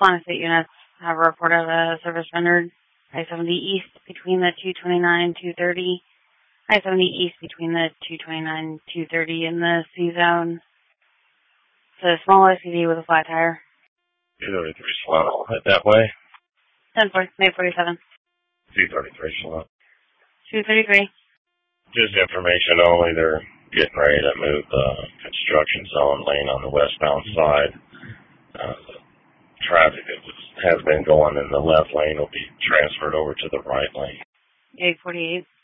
Swan State units have a report of a service rendered I-70 east between the 229-230. I-70 east between the 229-230 in the C zone. It's a small SUV with a flat tire. 233 slot. Head that way. 10-4, May 47. 233 slot. 233. Just information only. They're getting ready to move the construction zone lane on the westbound side. The traffic that has been going in the left lane will be transferred over to the right lane. 848.